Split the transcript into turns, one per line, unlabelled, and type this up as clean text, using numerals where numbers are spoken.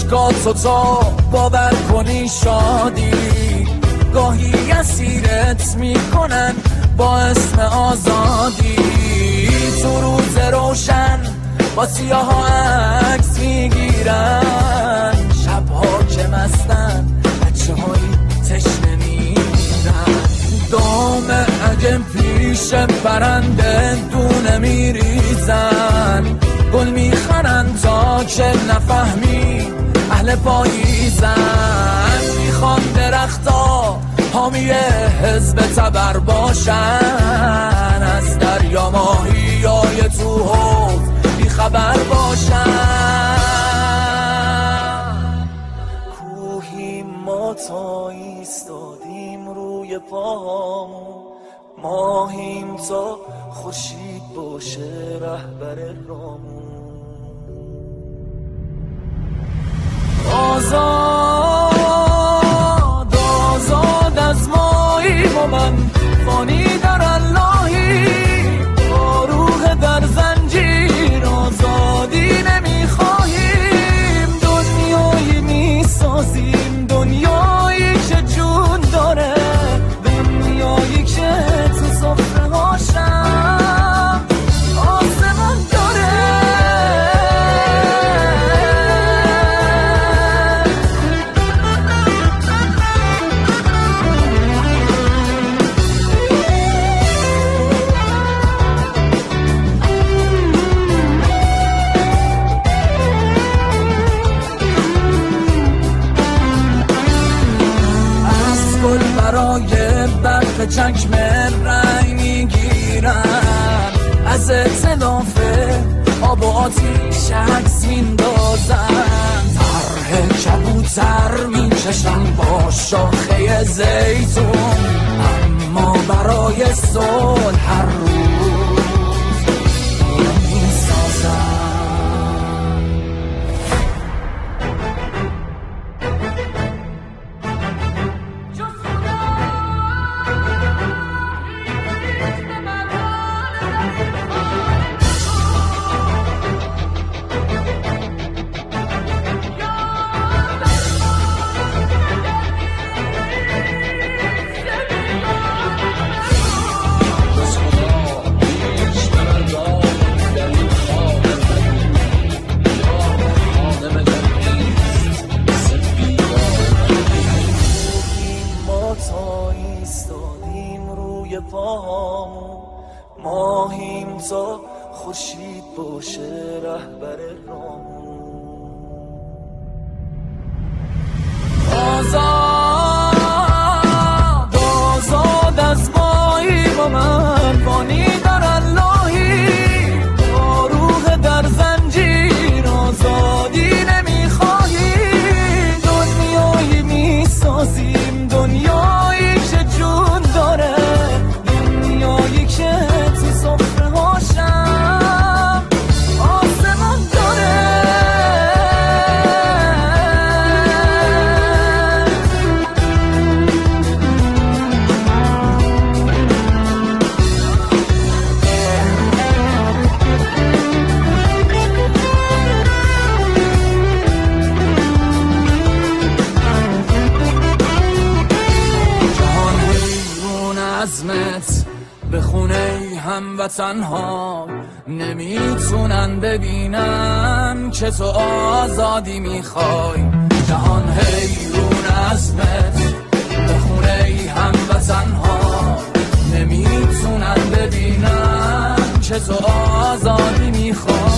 اشکاتو تا باور کنی شادی، گاهی اسیرت میکنن با اسم آزادی. تو روز روشن با سیاها عکس میگیرن، شبها که مستن بچه های تشنه میرن. دام عجم پیش پرنده دونه میریزن، گل میخرن تا که نفهمی اهل پاییزن. میخوان درختا حامی حزب تبر باشن، از دریا ماهیای تو حوض بیخبر باشن. کوهی ما تا ایستادیم روی پاهامون، ماهیم تا خورشید باشه رهبر رامون. آزاد آزاد از ماییم و من فانی در اللهی، با روح در زنجیر آزادی نمیخواهیم. دنیایی میسازیم، دنیایی که جون داره، دنیایی که تو سفره هاشم آسمان داره. از گل برای برق چکم رنگ میگیرن، از اختلاف آب و آتیش عکس میندازن. طرح کبوتر میکشن با شاخه زیتون، اما برای صلح هر روز میسازن. ماهیم تا خورشید باشه رهبر رامون. آزاد آزاد از ماییم و من فانی در اللهی، با روح در زنجیر آزادی نمیخواهیم. دنیایی میسازیم، دنیایی که جون داره، دنیایی که تو سفره هاشم آسمان داره. جهان حیرون عظمت به خونه هموطنها، نمیتونن ببینن که تو آزادی میخوای. جهان حیرون عظمت به خونه هموطنها، نمیتونن ببینن که تو آزادی میخوای.